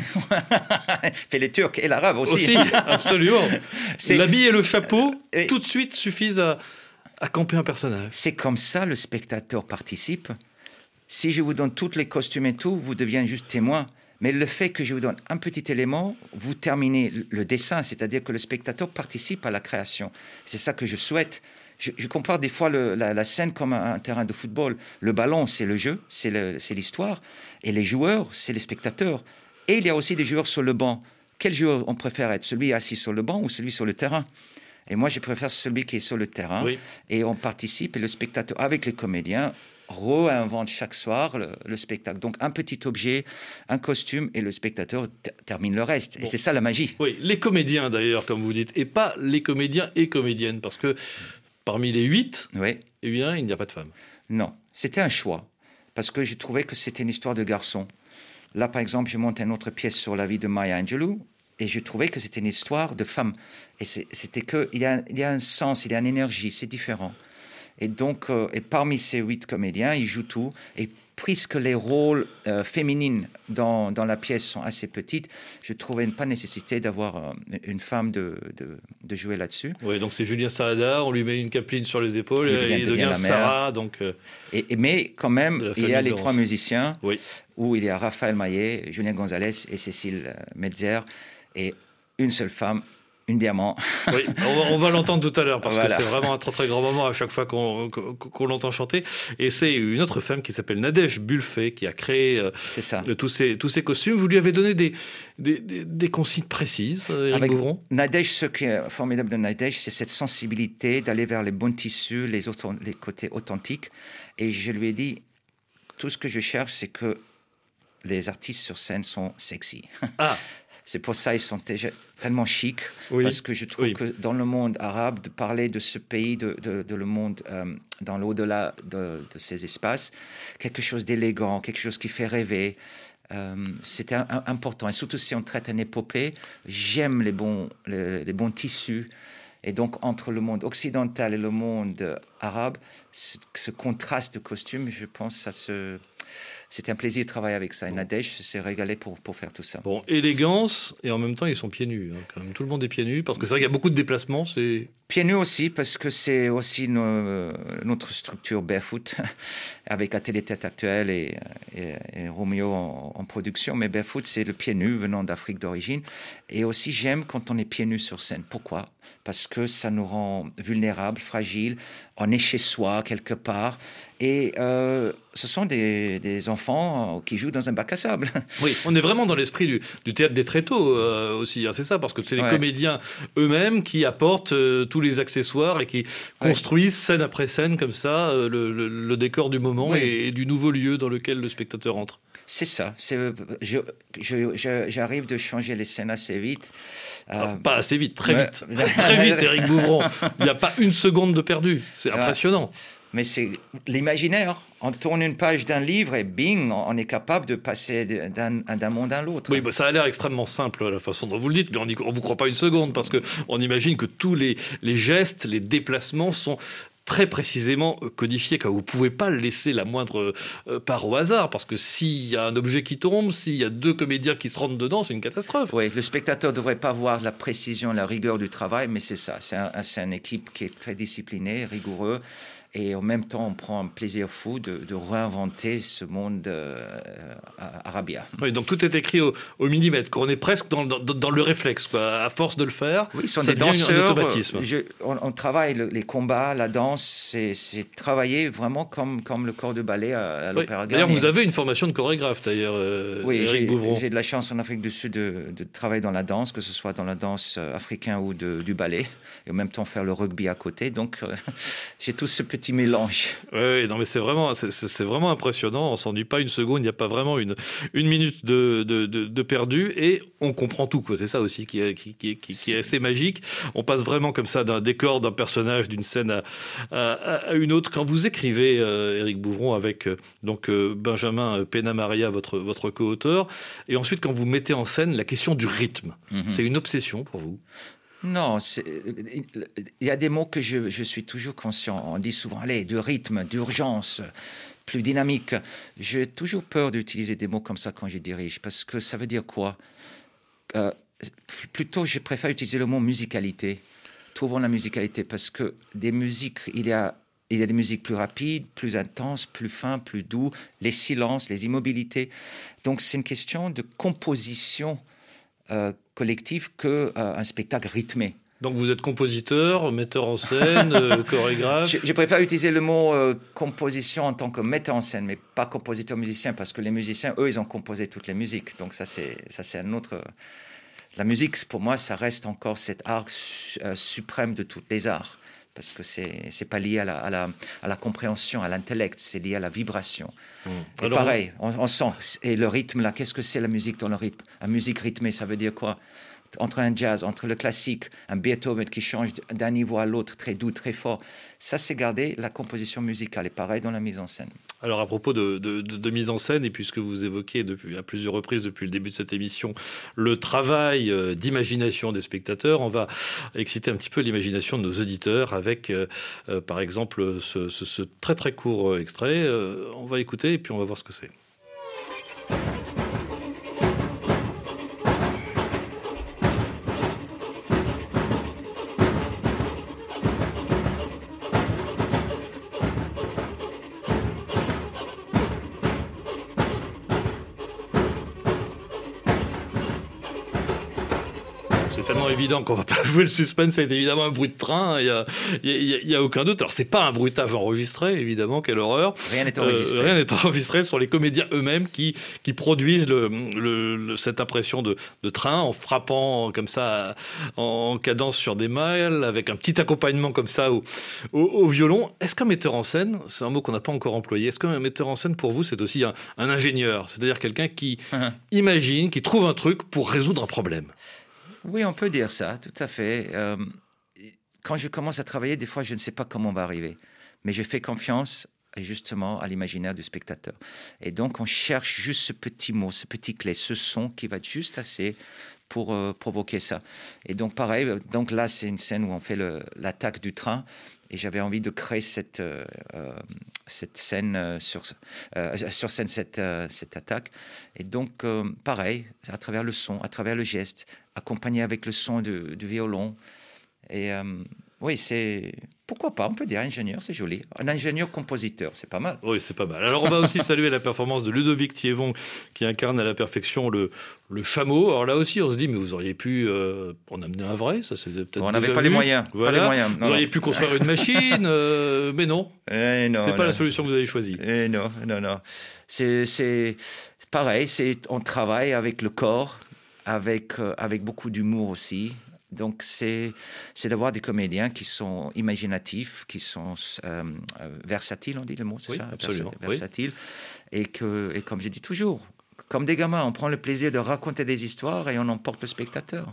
fait les Turcs et l'arabe aussi. Aussi, absolument. C'est... L'habit et le chapeau, et... tout de suite, suffisent à, à camper un personnage. C'est comme ça, le spectateur participe. Si je vous donne tous les costumes et tout, vous devenez juste témoin. Mais le fait que je vous donne un petit élément, vous terminez le dessin, c'est-à-dire que le spectateur participe à la création. C'est ça que je souhaite. Je, je compare des fois le, la, la scène comme un, un terrain de football. Le ballon, c'est le jeu, c'est, le, c'est l'histoire. Et les joueurs, c'est les spectateurs. Et il y a aussi des joueurs sur le banc. Quel joueur on préfère être? Celui assis sur le banc ou celui sur le terrain? Et moi, je préfère celui qui est sur le terrain. Oui. Et on participe, et le spectateur, avec les comédiens, réinvente chaque soir le, le spectacle. Donc un petit objet, un costume, et le spectateur t- termine le reste. Bon. Et c'est ça la magie. Oui, les comédiens d'ailleurs, comme vous dites, et pas les comédiens et comédiennes, parce que parmi les huit, oui. eh bien, il n'y a pas de femmes. Non, c'était un choix, parce que je trouvais que c'était une histoire de garçon. Là, par exemple, je monte une autre pièce sur la vie de Maya Angelou, et je trouvais que c'était une histoire de femme. Et c'est, c'était que il y a, il y a un sens, il y a une énergie, c'est différent. Et donc, euh, et parmi ces huit comédiens, ils jouent tout. Et puisque les rôles euh, féminins dans, dans la pièce sont assez petites, je trouvais pas nécessité d'avoir euh, une femme de, de, de jouer là-dessus. Oui, donc c'est Julien Saada, on lui met une capeline sur les épaules et il devient, devient, devient Sarah. Donc, euh, et, et, mais quand même, il y a les trois musiciens, oui. où il y a Raphaël Maillet, Julien Gonzalez et Cécile Metzer, et une seule femme, une diamant. Oui, on va, on va l'entendre tout à l'heure parce voilà. que c'est vraiment un très très grand moment à chaque fois qu'on, qu'on, qu'on l'entend chanter. Et c'est une autre femme qui s'appelle Nadège Bulfet qui a créé euh, c'est ça. tous, ces, tous ces costumes. Vous lui avez donné des, des, des, des consignes précises, Éric Bouvron? Nadège, ce qui est formidable de Nadège, c'est cette sensibilité d'aller vers les bons tissus, les, autres, les côtés authentiques. Et je lui ai dit, tout ce que je cherche, c'est que les artistes sur scène sont sexy. Ah. C'est pour ça qu'ils sont tellement chics, oui, parce que je trouve oui. que dans le monde arabe, de parler de ce pays, de, de, de le monde, euh, dans l'au-delà de, de ces espaces, quelque chose d'élégant, quelque chose qui fait rêver, euh, c'était un, un, important. Et surtout si on traite une épopée, j'aime les bons, les, les bons tissus. Et donc, entre le monde occidental et le monde arabe, ce, ce contraste de costumes, je pense, ça se... C'était un plaisir de travailler avec ça. Et Nadège s'est régalé pour, pour faire tout ça. Bon, élégance, et en même temps, ils sont pieds nus. Hein, quand même. Tout le monde est pieds nus, parce que c'est vrai qu'il y a beaucoup de déplacements. C'est... Pieds nus aussi, parce que c'est aussi nos, notre structure Barefoot, avec Atelier Tête Actuelle et, et, et Romeo en, en production. Mais Barefoot, c'est le pied nu venant d'Afrique d'origine. Et aussi, j'aime quand on est pieds nus sur scène. Pourquoi ? Parce que ça nous rend vulnérables, fragiles. On est chez soi, quelque part. Et euh, ce sont des, des enfants qui jouent dans un bac à sable. Oui, on est vraiment dans l'esprit du, du théâtre des tréteaux euh, aussi, hein, c'est ça, parce que c'est les ouais. comédiens eux-mêmes qui apportent euh, tous les accessoires et qui construisent ouais. scène après scène, comme ça, euh, le, le, le décor du moment oui. et, et du nouveau lieu dans lequel le spectateur entre. C'est ça. C'est, je, je, je, j'arrive de changer les scènes assez vite. Euh, pas assez vite, très mais... vite. Très vite, Éric Bouvron. Il n'y a pas une seconde de perdu. C'est impressionnant. Mais c'est l'imaginaire. On tourne une page d'un livre et bing, on est capable de passer d'un, d'un monde à l'autre. Oui, bah ça a l'air extrêmement simple, la façon dont vous le dites, mais on ne vous croit pas une seconde, parce qu'on imagine que tous les, les gestes, les déplacements sont très précisément codifiés, car vous ne pouvez pas laisser la moindre euh, part au hasard, parce que s'il y a un objet qui tombe, s'il y a deux comédiens qui se rentrent dedans, c'est une catastrophe. Oui, le spectateur ne devrait pas voir la précision, la rigueur du travail, mais c'est ça, c'est, un, c'est une équipe qui est très disciplinée, rigoureux. Et en même temps, on prend un plaisir fou de, de réinventer ce monde euh, arabien. Oui, donc tout est écrit au, au millimètre, qu'on est presque dans, dans, dans le réflexe, quoi. À force de le faire, oui, sont ça des devient danseurs, un automatisme. Je, on, on travaille le, les combats, la danse, c'est, c'est travailler vraiment comme, comme le corps de ballet à, à l'Opéra oui. Garnier. D'ailleurs, vous avez une formation de chorégraphe, d'ailleurs, euh, oui, Éric j'ai, Bouvron. j'ai de la chance en Afrique du Sud de, de travailler dans la danse, que ce soit dans la danse africaine ou de, du ballet, et en même temps faire le rugby à côté. Donc, euh, j'ai tout ce petit mélange. Oui, non, mais c'est vraiment, c'est, c'est vraiment impressionnant. On s'ennuie pas une seconde. Il n'y a pas vraiment une, une minute de, de, de, de perdu et on comprend tout, quoi. C'est ça aussi qui est, qui, qui, qui, qui est assez magique. On passe vraiment comme ça d'un décor, d'un personnage, d'une scène à, à, à une autre. Quand vous écrivez, euh, Éric Bouvron, avec euh, donc euh, Benjamin Penamaria, votre, votre co-auteur, et ensuite quand vous mettez en scène la question du rythme, mm-hmm. c'est une obsession pour vous? Non, c'est, il y a des mots que je, je suis toujours conscient. On dit souvent, allez, de rythme, d'urgence, plus dynamique. J'ai toujours peur d'utiliser des mots comme ça quand je dirige, parce que ça veut dire quoi ? euh, Plutôt, je préfère utiliser le mot musicalité. Trouvons la musicalité, parce que des musiques, il y a, il y a des musiques plus rapides, plus intenses, plus fins, plus doux, les silences, les immobilités. Donc, c'est une question de composition Euh, collectif qu'un euh, spectacle rythmé. Donc vous êtes compositeur, metteur en scène, euh, chorégraphe. Je, je préfère utiliser le mot euh, composition en tant que metteur en scène, mais pas compositeur-musicien, parce que les musiciens, eux, ils ont composé toutes les musiques. Donc ça, c'est, ça, c'est un autre... La musique, pour moi, ça reste encore cet art su, euh, suprême de tous les arts, parce que c'est, c'est pas lié à la, à, la, à la compréhension, à l'intellect, c'est lié à la vibration. Mmh. Et Alors, pareil, on, on sent. Et le rythme, là, qu'est-ce que c'est la musique dans le rythme ? La musique rythmée, ça veut dire quoi ? Entre un jazz, entre le classique, un Beethoven qui change d'un niveau à l'autre, très doux, très fort. Ça, c'est garder la composition musicale. Et pareil dans la mise en scène. Alors, à propos de, de, de, de mise en scène, et puisque vous évoquez depuis, à plusieurs reprises depuis le début de cette émission le travail euh, d'imagination des spectateurs, on va exciter un petit peu l'imagination de nos auditeurs avec, euh, euh, par exemple, ce, ce, ce très très court extrait. Euh, on va écouter et puis on va voir ce que c'est. C'est tellement évident qu'on ne va pas jouer le suspense, c'est évidemment un bruit de train, il n'y a, y a, y a aucun doute. Alors, ce n'est pas un bruitage enregistré, évidemment, quelle horreur. Rien n'est enregistré. Euh, rien n'est enregistré, ce sont les comédiens eux-mêmes qui, qui produisent le, le, le, cette impression de, de train en frappant comme ça, en cadence sur des mailles, avec un petit accompagnement comme ça au, au, au violon. Est-ce qu'un metteur en scène, c'est un mot qu'on n'a pas encore employé, est-ce qu'un metteur en scène, pour vous, c'est aussi un, un ingénieur, c'est-à-dire quelqu'un qui uh-huh. imagine, qui trouve un truc pour résoudre un problème? Oui, on peut dire ça, tout à fait. Euh, quand je commence à travailler, des fois, je ne sais pas comment on va arriver. Mais je fais confiance justement à l'imaginaire du spectateur. Et donc, on cherche juste ce petit mot, ce petit clé, ce son qui va être juste assez pour euh, provoquer ça. Et donc, pareil, donc là, c'est une scène où on fait le, l'attaque du train. Et j'avais envie de créer cette, euh, euh, cette scène euh, sur, euh, sur scène, cette, euh, cette attaque. Et donc, euh, pareil, à travers le son, à travers le geste, accompagné avec le son du, du violon. Et euh, oui, c'est... Pourquoi pas, on peut dire ingénieur, c'est joli. Un ingénieur-compositeur, c'est pas mal. Oui, c'est pas mal. Alors, on va aussi saluer la performance de Ludovic Thiévon, qui incarne à la perfection le, le chameau. Alors là aussi, on se dit, mais vous auriez pu euh, en amener un vrai, ça c'est peut-être bon, on n'avait déjà pas vu. les moyens. Voilà. Pas les moyens. Non, vous auriez non. pu construire une machine, euh, mais non. Eh non, c'est pas non. la solution que vous avez choisie. Eh non, non, non. C'est, c'est pareil, c'est, on travaille avec le corps, avec, euh, avec beaucoup d'humour aussi. Donc, c'est, c'est d'avoir des comédiens qui sont imaginatifs, qui sont euh, euh, versatiles, on dit le mot, c'est oui, ça absolument. Versatiles. Oui. Et, que, et comme je dis toujours, comme des gamins, on prend le plaisir de raconter des histoires et on emporte le spectateur.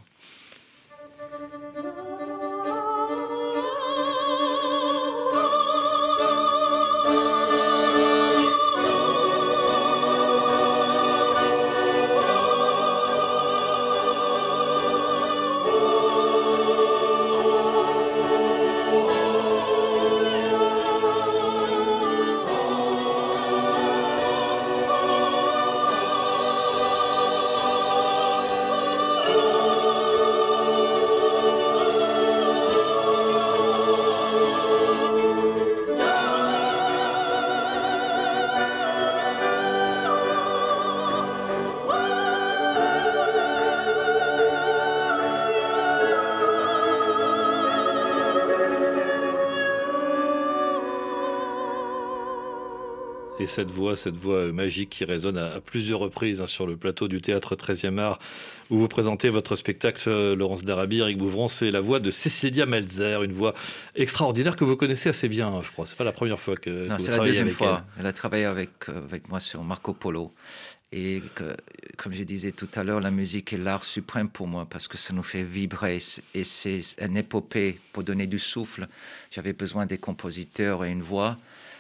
Et cette voix, cette voix magique qui résonne à, à plusieurs reprises hein, sur le plateau du théâtre treizième art, où vous présentez votre spectacle, euh, Laurence d'Arabie, Éric Bouvron, c'est la voix de Cécilia Melzer, une voix extraordinaire que vous connaissez assez bien, hein, je crois. C'est pas la première fois que, non, que vous c'est la travaillez deuxième avec fois. elle. Elle a travaillé avec, euh, avec moi sur Marco Polo. Et que, comme je disais tout à l'heure, la musique est l'art suprême pour moi parce que ça nous fait vibrer. Et c'est une épopée pour donner du souffle. J'avais besoin des compositeurs et une voix.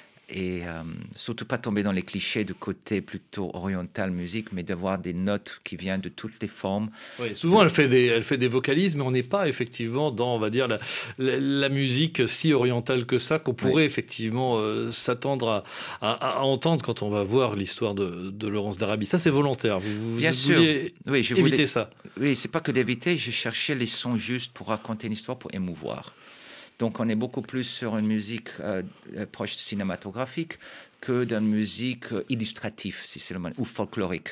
Et euh, surtout pas tomber dans les clichés du côté plutôt oriental musique, mais d'avoir des notes qui viennent de toutes les formes. Oui, souvent, elle fait des, elle fait des vocalises, mais on n'est pas effectivement dans, on va dire, la, la, la musique si orientale que ça, qu'on pourrait oui. effectivement euh, s'attendre à, à, à entendre quand on va voir l'histoire de, de Laurence d'Arabie. Ça, c'est volontaire. Vous, Bien vous sûr. vouliez oui, je éviter voulais... ça. Oui, c'est pas que d'éviter. Je cherchais les sons justes pour raconter une histoire, pour émouvoir. Donc, on est beaucoup plus sur une musique euh, proche cinématographique que d'une musique illustrative, si c'est le mot, ou folklorique.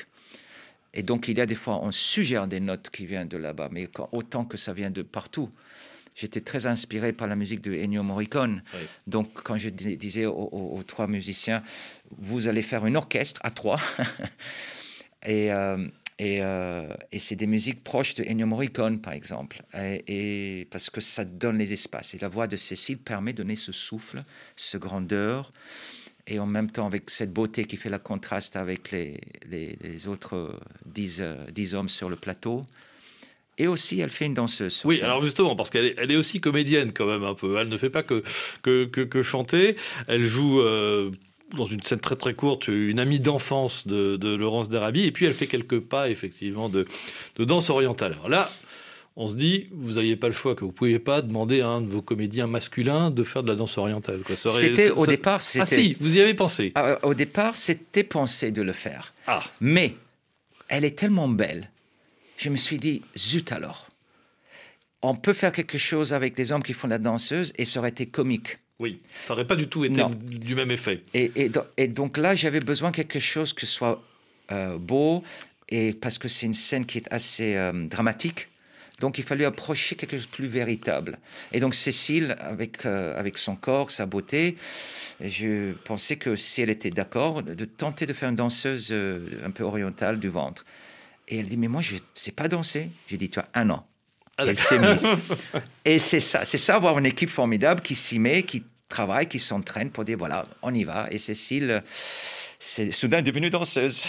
Et donc, il y a des fois, on suggère des notes qui viennent de là-bas, mais quand, autant que ça vient de partout. J'étais très inspiré par la musique de Ennio Morricone. Oui. Donc, quand je disais aux, aux, aux trois musiciens, vous allez faire un orchestre à trois, et... Euh, Et, euh, et c'est des musiques proches de Ennio Morricone, par exemple, et, et parce que ça donne les espaces. Et la voix de Cécile permet de donner ce souffle, ce grandeur, et en même temps avec cette beauté qui fait le contraste avec les, les, les autres dix, euh, dix hommes sur le plateau. Et aussi, elle fait une danseuse. Oui, ça. alors justement, parce qu'elle est, elle est aussi comédienne quand même un peu. Elle ne fait pas que, que, que, que chanter. Elle joue... Euh dans une scène très très courte, une amie d'enfance de, de Laurence d'Arabie, et puis elle fait quelques pas effectivement de, de danse orientale. Alors là, on se dit, vous n'aviez pas le choix, que vous ne pouviez pas demander à un de vos comédiens masculins de faire de la danse orientale. Quoi. Ça aurait, c'était ça, au ça... départ... C'était... Ah si, vous y avez pensé. Ah, au départ, c'était pensé de le faire. Ah. Mais elle est tellement belle, je me suis dit, zut alors. On peut faire quelque chose avec des hommes qui font de la danseuse et ça aurait été comique. Oui, ça n'aurait pas du tout été non. du même effet. Et, et, et donc là, j'avais besoin de quelque chose qui soit euh, beau, et parce que c'est une scène qui est assez euh, dramatique. Donc il fallait approcher quelque chose de plus véritable. Et donc Cécile, avec, euh, avec son corps, sa beauté, je pensais que si elle était d'accord, de tenter de faire une danseuse euh, un peu orientale du ventre. Et elle dit, mais moi, je ne sais pas danser. J'ai dit, tu as un an. Ah, elle s'est mise. Et c'est ça, c'est ça, avoir une équipe formidable qui s'y met, qui travaille, qui s'entraîne pour dire, voilà, on y va. Et Cécile, c'est soudain devenue danseuse.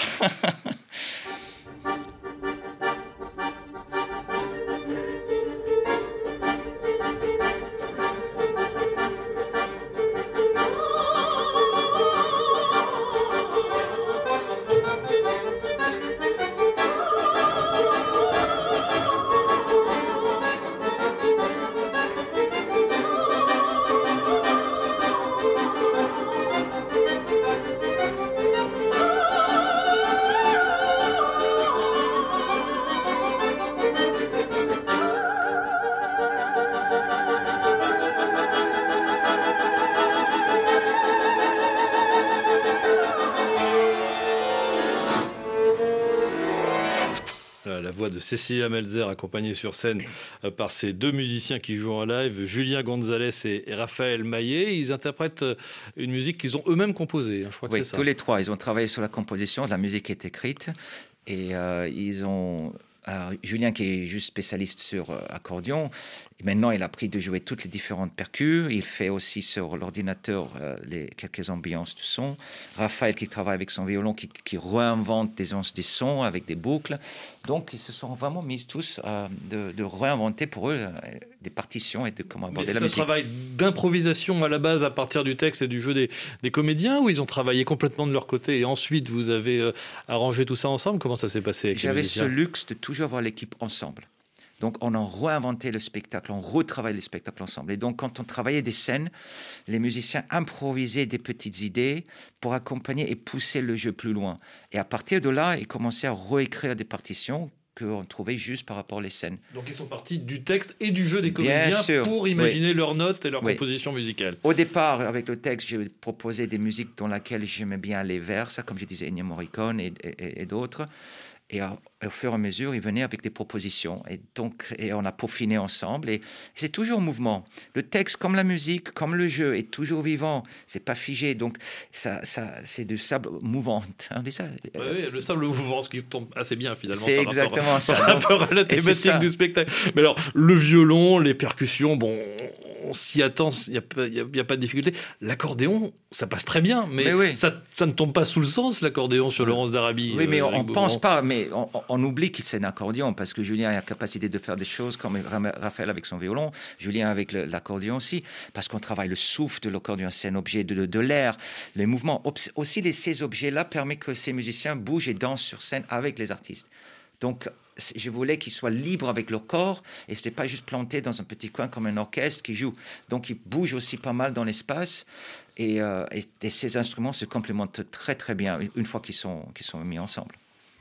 La voix de Cécilia Melzer, accompagnée sur scène par ces deux musiciens qui jouent en live, Julien Gonzalez et Raphaël Maillet. Ils interprètent une musique qu'ils ont eux-mêmes composée. Je crois que oui, c'est ça. Tous les trois, ils ont travaillé sur la composition. La musique est écrite et euh, ils ont. Alors, Julien, qui est juste spécialiste sur euh, accordéon, maintenant il a appris de jouer toutes les différentes percus. Il fait aussi sur l'ordinateur euh, les, quelques ambiances de son. Raphaël, qui travaille avec son violon, qui, qui réinvente des, des sons avec des boucles. Donc, ils se sont vraiment mis tous euh, de, de réinventer pour eux euh, des partitions et de comment aborder la musique. C'est un travail d'improvisation à la base à partir du texte et du jeu des, des comédiens, ou ils ont travaillé complètement de leur côté et ensuite vous avez euh, arrangé tout ça ensemble? Comment ça s'est passé avec les J'avais musiciens? ce luxe de toujours avoir l'équipe ensemble. Donc, on a réinventé le spectacle, on retravaille le spectacle ensemble. Et donc, quand on travaillait des scènes, les musiciens improvisaient des petites idées pour accompagner et pousser le jeu plus loin. Et à partir de là, ils commençaient à réécrire des partitions qu'on trouvait juste par rapport aux scènes. Donc, ils sont partis du texte et du jeu des comédiens pour imaginer oui. leurs notes et leur oui. composition musicale. Au départ, avec le texte, j'ai proposé des musiques dans lesquelles j'aimais bien les vers, ça, comme je disais, Ennio Morricone et, et, et d'autres. Et à, au fur et à mesure, ils venaient avec des propositions. Et donc, et on a peaufiné ensemble. Et c'est toujours en mouvement. Le texte, comme la musique, comme le jeu, est toujours vivant. C'est pas figé. Donc, ça, ça, c'est du sable mouvant. On dit ça. Oui, oui, le sable mouvant, ce qui tombe assez bien finalement. C'est par exactement rapport, ça. Par rapport à la thématique du spectacle. Mais alors, le violon, les percussions, bon, on s'y attend. Il n'y a, a, a pas de difficulté. L'accordéon, ça passe très bien. Mais, mais oui. ça, ça ne tombe pas sous le sens, l'accordéon sur Laurence d'Arabie. Oui, mais euh, on ne pense pas. Mais On, on oublie que c'est un accordéon parce que Julien a la capacité de faire des choses comme Raphaël avec son violon, Julien avec le, l'accordéon aussi, parce qu'on travaille le souffle de l'accordéon, c'est un objet de, de, de l'air, les mouvements. Aussi, les, ces objets-là permettent que ces musiciens bougent et dansent sur scène avec les artistes. Donc, je voulais qu'ils soient libres avec leur corps et ce n'était pas juste planté dans un petit coin comme un orchestre qui joue. Donc, ils bougent aussi pas mal dans l'espace et, euh, et, et ces instruments se complémentent très, très bien une fois qu'ils sont, qu'ils sont mis ensemble.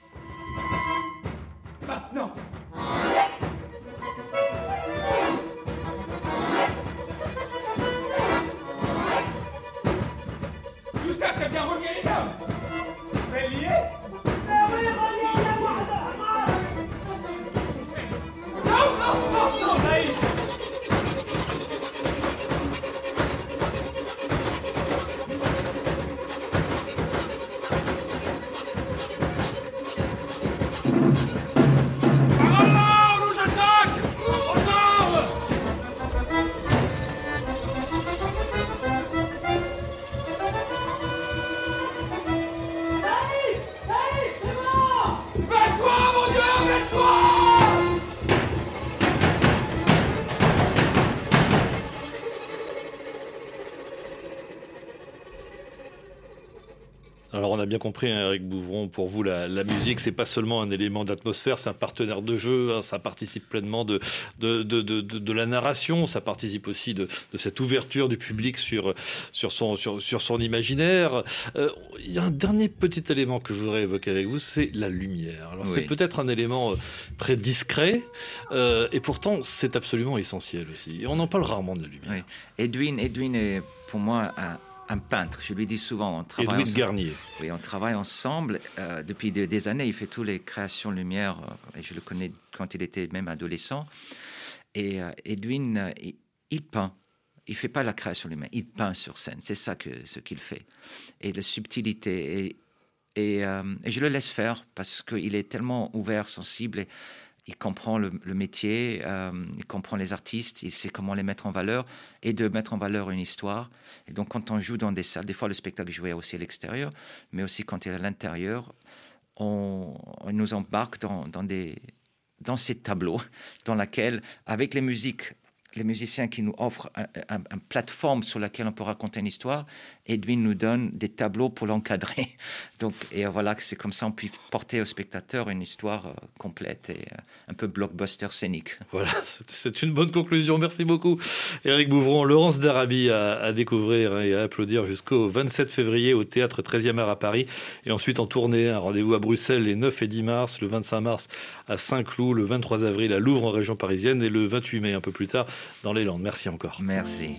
Maintenant. Tout ça, t'as bien relié les dames. Mais lié. Non, non, non, non, ça y est. Alors on a bien compris, hein, Eric Bouvron, pour vous la, la musique c'est pas seulement un élément d'atmosphère, c'est un partenaire de jeu, hein, ça participe pleinement de, de, de, de, de la narration, ça participe aussi de, de cette ouverture du public sur, sur, son, sur, sur son imaginaire. Euh, il y a un dernier petit élément que je voudrais évoquer avec vous, c'est la lumière. Alors oui. C'est peut-être un élément euh, très discret euh, et pourtant c'est absolument essentiel aussi. Et on en parle rarement de la lumière. Oui. Edwin, Edwin est pour moi un... un peintre, je lui dis souvent. On travaille Edwin ensemble. Garnier. Oui, on travaille ensemble euh, depuis de, des années. Il fait toutes les créations lumière euh, et je le connais quand il était même adolescent. Et euh, Edwin, euh, il, il peint. Il fait pas la création lumière, il peint sur scène. C'est ça que ce qu'il fait. Et la subtilité. Et, et, euh, et je le laisse faire parce qu'il est tellement ouvert, sensible. Et, il comprend le, le métier, euh, il comprend les artistes, il sait comment les mettre en valeur et de mettre en valeur une histoire. Et donc, quand on joue dans des salles, des fois le spectacle joué aussi à l'extérieur, mais aussi quand il est à l'intérieur, on, on nous embarque dans, dans, des, dans ces tableaux dans lesquels, avec les musiques, les musiciens qui nous offrent une plateforme sur laquelle on peut raconter une histoire, Edwin nous donne des tableaux pour l'encadrer. Donc, et voilà, c'est comme ça on peut porter au spectateur une histoire euh, complète et euh, un peu blockbuster scénique. Voilà, c'est une bonne conclusion. Merci beaucoup, Eric Bouvron. Laurence d'Arabie à, à découvrir et à applaudir jusqu'au vingt-sept février au Théâtre treizième art à Paris. Et ensuite en tournée, un rendez-vous à Bruxelles les neuf et dix mars, le vingt-cinq mars à Saint-Cloud, le vingt-trois avril à Louvre en région parisienne et le vingt-huit mai un peu plus tard dans les Landes. Merci encore. Merci.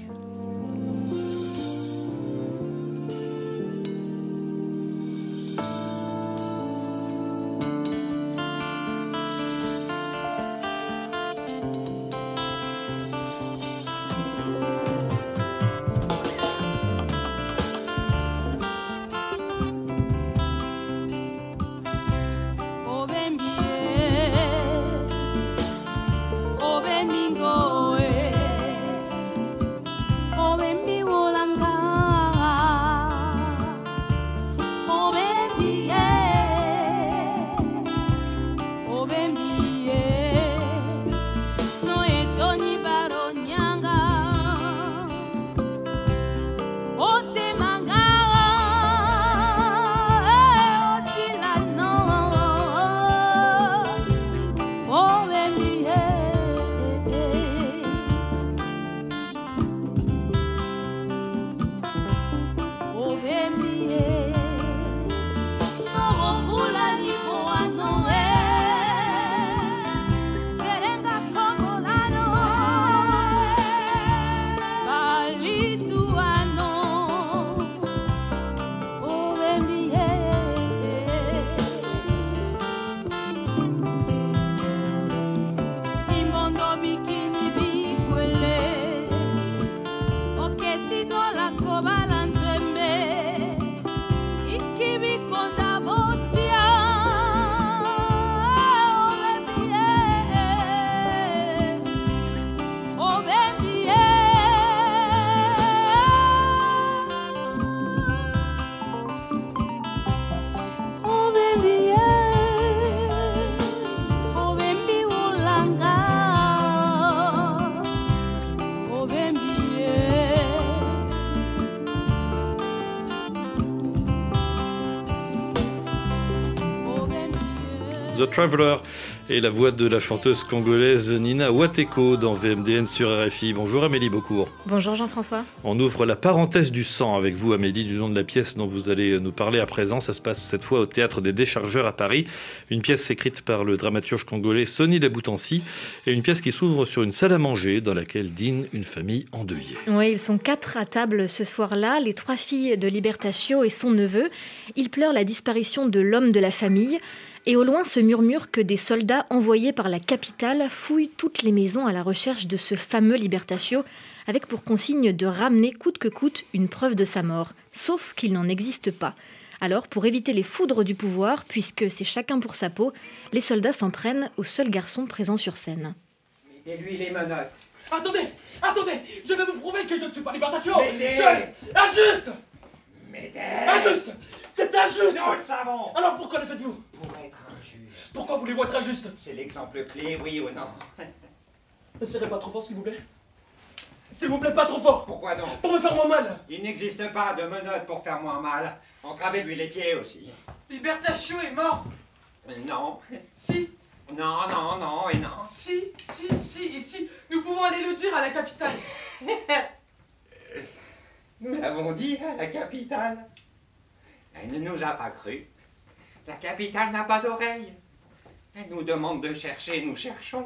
Traveler et la voix de la chanteuse congolaise Nina Wateko dans V M D N sur R F I. Bonjour Amélie Beaucourt. Bonjour Jean-François. On ouvre la parenthèse du sang avec vous Amélie, du nom de la pièce dont vous allez nous parler à présent. Ça se passe cette fois au Théâtre des Déchargeurs à Paris. Une pièce écrite par le dramaturge congolais Sony Laboutansi et une pièce qui s'ouvre sur une salle à manger dans laquelle dîne une famille endeuillée. Oui, ils sont quatre à table ce soir-là, les trois filles de Libertatio et son neveu. Ils pleurent la disparition de l'homme de la famille. Et au loin se murmure que des soldats envoyés par la capitale fouillent toutes les maisons à la recherche de ce fameux Libertatio, avec pour consigne de ramener coûte que coûte une preuve de sa mort, sauf qu'il n'en existe pas. Alors, pour éviter les foudres du pouvoir, puisque c'est chacun pour sa peau, les soldats s'en prennent au seul garçon présent sur scène. Mettez-lui les menottes. Attendez, attendez, je vais vous prouver que je ne suis pas Libertatio. Mettez. Je... Injuste. Mettez. Injuste. C'est injuste. Nous le savons. Alors pourquoi le faites-vous? Pour être injuste. Pourquoi voulez-vous être injuste? C'est l'exemple clé, oui ou non? Ne serez pas trop fort, s'il vous plaît. S'il vous plaît, pas trop fort. Pourquoi non? Pour me faire moins mal. Il n'existe pas de menottes pour faire moins mal. Entravez-lui les pieds aussi. Libertatio est mort. Non. Si. Non, non, non et non. Si, si, si et si. Nous pouvons aller le dire à la capitale. Nous l'avons dit à la capitale. Elle ne nous a pas cru. La capitale n'a pas d'oreille. Elle nous demande de chercher, nous cherchons.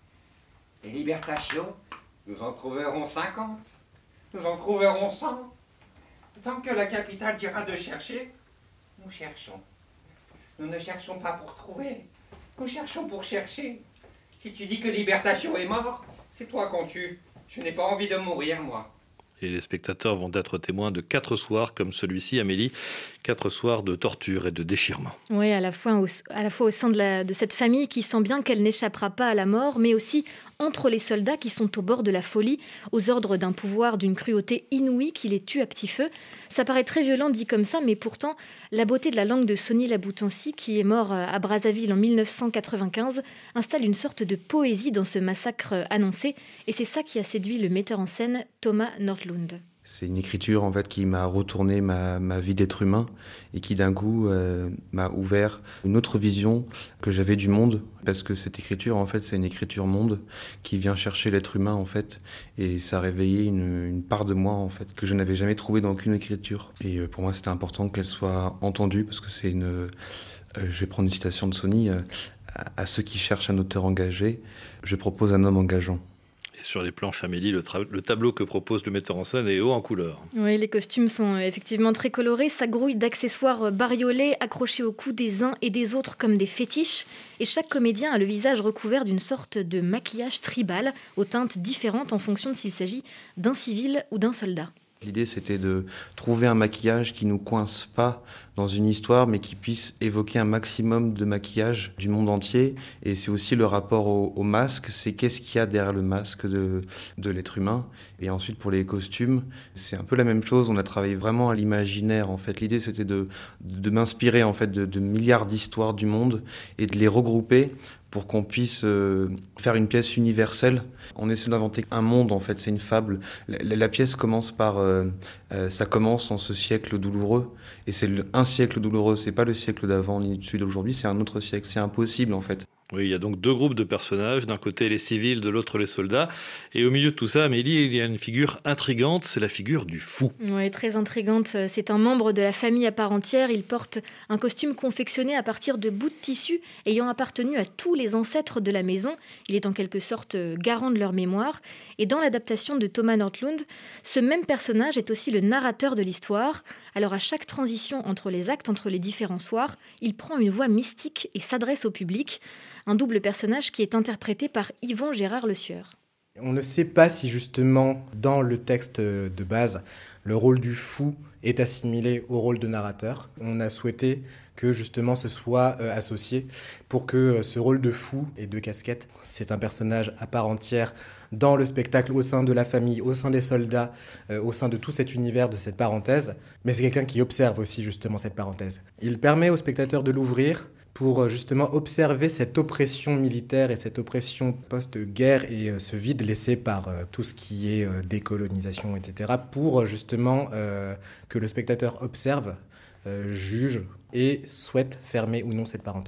Et Libertatio, nous en trouverons cinquante. Nous en trouverons cent. Tant que la capitale dira de chercher, nous cherchons. Nous ne cherchons pas pour trouver. Nous cherchons pour chercher. Si tu dis que Libertatio est mort, c'est toi qu'on tue. Je n'ai pas envie de mourir, moi. Et les spectateurs vont être témoins de quatre soirs comme celui-ci, Amélie, quatre soirs de torture et de déchirement. Oui, à la fois au, à la fois au sein de, la, de cette famille qui sent bien qu'elle n'échappera pas à la mort, mais aussi entre les soldats qui sont au bord de la folie, aux ordres d'un pouvoir d'une cruauté inouïe qui les tue à petit feu. Ça paraît très violent dit comme ça, mais pourtant, la beauté de la langue de Sony Laboutansi, qui est mort à Brazzaville en mille neuf cent quatre-vingt-quinze, installe une sorte de poésie dans ce massacre annoncé, et c'est ça qui a séduit le metteur en scène Thomas Nordlund. C'est une écriture en fait qui m'a retourné ma, ma vie d'être humain et qui d'un coup euh, m'a ouvert une autre vision que j'avais du monde, parce que cette écriture en fait c'est une écriture monde qui vient chercher l'être humain en fait, et ça a réveillé une, une part de moi en fait que je n'avais jamais trouvée dans aucune écriture. Et euh, pour moi c'était important qu'elle soit entendue, parce que c'est une euh, je vais prendre une citation de Sony euh, à, à ceux qui cherchent un auteur engagé, je propose un homme engageant. Et sur les planches, Amélie, le, tra- le tableau que propose le metteur en scène est haut en couleur. Oui, les costumes sont effectivement très colorés. Ça grouille d'accessoires bariolés accrochés au cou des uns et des autres comme des fétiches. Et chaque comédien a le visage recouvert d'une sorte de maquillage tribal aux teintes différentes en fonction de s'il s'agit d'un civil ou d'un soldat. L'idée, c'était de trouver un maquillage qui ne nous coince pas dans une histoire, mais qui puisse évoquer un maximum de maquillage du monde entier. Et c'est aussi le rapport au, au masque, c'est qu'est-ce qu'il y a derrière le masque de, de l'être humain. Et ensuite, pour les costumes, c'est un peu la même chose. On a travaillé vraiment à l'imaginaire, en fait. L'idée, c'était de, de m'inspirer, en fait, de, de milliards d'histoires du monde et de les regrouper pour qu'on puisse euh, faire une pièce universelle. On essaie d'inventer un monde, en fait, c'est une fable. La, la pièce commence par... Euh, euh, ça commence en ce siècle douloureux, et c'est le, un siècle douloureux, c'est pas le siècle d'avant ni celui d'aujourd'hui, c'est un autre siècle, c'est impossible, en fait. Oui, il y a donc deux groupes de personnages, d'un côté les civils, de l'autre les soldats. Et au milieu de tout ça, Amélie, il y a une figure intrigante, c'est la figure du fou. Oui, très intrigante. C'est un membre de la famille à part entière. Il porte un costume confectionné à partir de bouts de tissu ayant appartenu à tous les ancêtres de la maison. Il est en quelque sorte garant de leur mémoire. Et dans l'adaptation de Thomas Nordlund, ce même personnage est aussi le narrateur de l'histoire. Alors à chaque transition entre les actes, entre les différents soirs, il prend une voix mystique et s'adresse au public. Un double personnage qui est interprété par Yvon Gérard Le Sueur. On ne sait pas si justement dans le texte de base, le rôle du fou est assimilé au rôle de narrateur. On a souhaité que justement ce soit euh, associé pour que euh, ce rôle de fou et de casquette, c'est un personnage à part entière dans le spectacle, au sein de la famille, au sein des soldats, euh, au sein de tout cet univers de cette parenthèse. Mais c'est quelqu'un qui observe aussi justement cette parenthèse. Il permet au spectateur de l'ouvrir pour justement observer cette oppression militaire et cette oppression post-guerre et euh, ce vide laissé par euh, tout ce qui est euh, décolonisation, et cetera, pour justement euh, que le spectateur observe, euh, juge et souhaite fermer ou non cette parenthèse.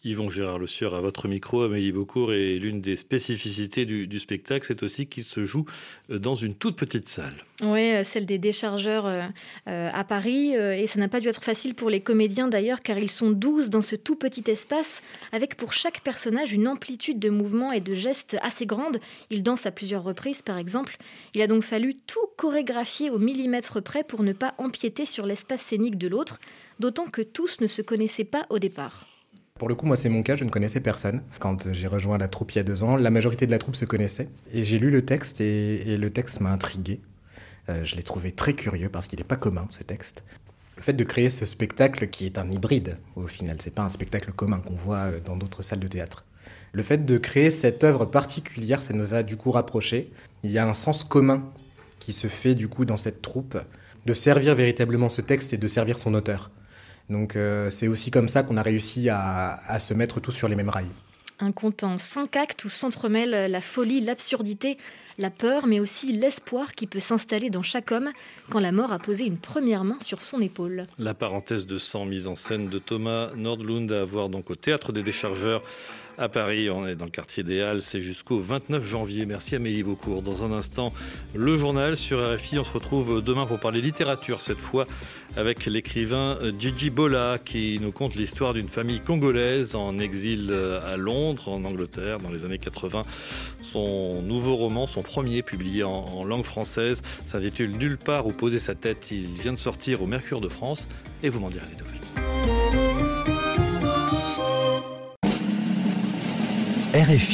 Yvon Gérard Le Sieur à votre micro, Amélie Beaucourt, et l'une des spécificités du, du spectacle, c'est aussi qu'il se joue dans une toute petite salle. Oui, celle des déchargeurs euh, euh, à Paris, euh, et ça n'a pas dû être facile pour les comédiens d'ailleurs, car ils sont douze dans ce tout petit espace, avec pour chaque personnage une amplitude de mouvements et de gestes assez grande. Ils dansent à plusieurs reprises par exemple. Il a donc fallu tout chorégraphier au millimètre près pour ne pas empiéter sur l'espace scénique de l'autre, d'autant que tous ne se connaissaient pas au départ. Pour le coup, moi, c'est mon cas, je ne connaissais personne. Quand j'ai rejoint la troupe il y a deux ans, la majorité de la troupe se connaissait. Et j'ai lu le texte et, et le texte m'a intrigué. Euh, je l'ai trouvé très curieux parce qu'il n'est pas commun, ce texte. Le fait de créer ce spectacle qui est un hybride, au final, c'est pas un spectacle commun qu'on voit dans d'autres salles de théâtre. Le fait de créer cette œuvre particulière, ça nous a du coup rapprochés. Il y a un sens commun qui se fait du coup dans cette troupe, de servir véritablement ce texte et de servir son auteur. Donc euh, c'est aussi comme ça qu'on a réussi à, à se mettre tous sur les mêmes rails. Un conte en cinq actes où s'entremêlent la folie, l'absurdité, la peur, mais aussi l'espoir qui peut s'installer dans chaque homme quand la mort a posé une première main sur son épaule. La parenthèse de sang mise en scène de Thomas Nordlund à voir donc au Théâtre des Déchargeurs à Paris. On est dans le quartier des Halles, c'est jusqu'au vingt-neuf janvier. Merci Amélie Beaucourt. Dans un instant, le journal sur R F I. On se retrouve demain pour parler littérature, cette fois avec l'écrivain Gigi Bola qui nous conte l'histoire d'une famille congolaise en exil à Londres, en Angleterre, dans les années quatre-vingts. Son nouveau roman, son premier, publié en, en langue française, s'intitule Nulle part où poser sa tête. Il vient de sortir au Mercure de France et vous m'en direz des nouvelles. R F I.